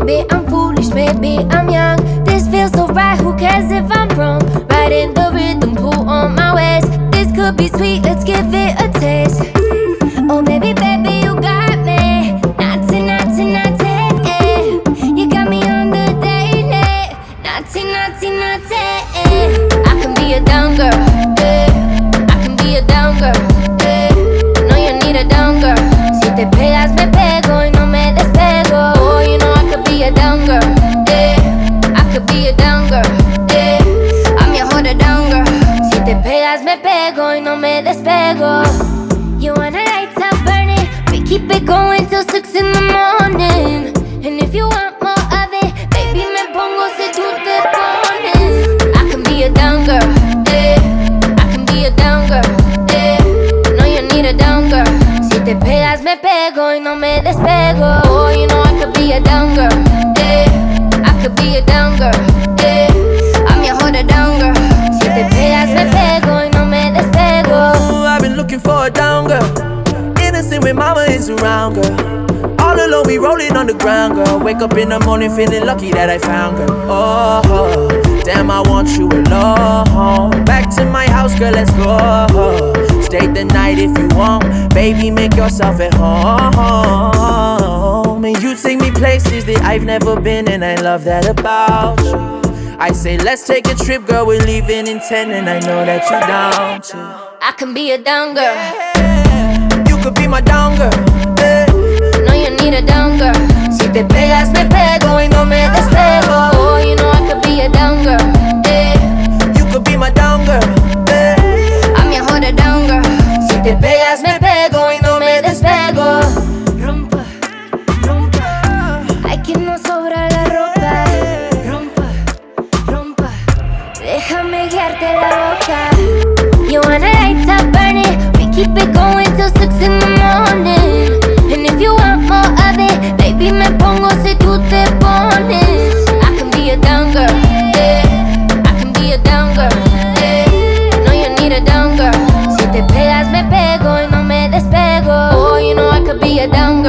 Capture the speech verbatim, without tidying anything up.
Maybe I'm foolish, maybe I'm young. This feels so right, who cares if I'm wrong? Right in the rhythm, pull on my waist. This could be sweet, let's give it a taste. Oh baby, baby, you got me. Naughty, naughty, naughty, eh. You got me on the daily. Naughty, naughty, naughty, eh. I can be a down girl, eh. I can be a down girl, eh. No, you need a down girl. Si te pegas, me pego y no me despego. Oh, you know I could be a down girl, eh. I could be a down girl, eh. I'm your hotter down girl. Si te pegas, me pego y no me despego. You wanna lights up burning, we keep it going till six in the morning. And if you want more of it, baby, me pongo si tú te pones. I can be a down girl, eh. I can be a down girl, eh. No, you need a down girl. Si te pegas, me pego y no me despego. Oh, you know I could be a down girl, eh. I could be a down girl, eh. I'm your hotter down girl. Si te pegas, me pego y no me despego. Ooh, I've been looking for a down girl, innocent when mama is around, girl. All alone, we rolling on the ground, girl. Wake up in the morning feeling lucky that I found, girl. Oh, damn, I want you alone. Back to my house, girl, let's go. Stay the night if you want, baby, make yourself at home. And you take me places that I've never been, and I love that about you. I say, let's take a trip, girl, we're leaving in ten, and I know that you're down too. I can be a down girl, Yeah, you could be my down girl, yeah. no, you need a down girl. Si te pegas, me pego y no me despego. Oh, you know I could be a down girl, eh. You could be my down girl, yeah. I'm your hotter down girl. Si te pegas, me pego y no me despego. Rompa, rompa, ay que no sobra la ropa. Rompa, rompa, déjame guiarte la boca. You wanna lights up burning, we keep it going till six in the morning. And if you want more of it, baby, me pongo si tú te pones. I can be a down girl, eh. I can be a down girl, eh. No, you need a down girl. Si te pegas, me pego y no me despego. Oh, you know I could be a down girl.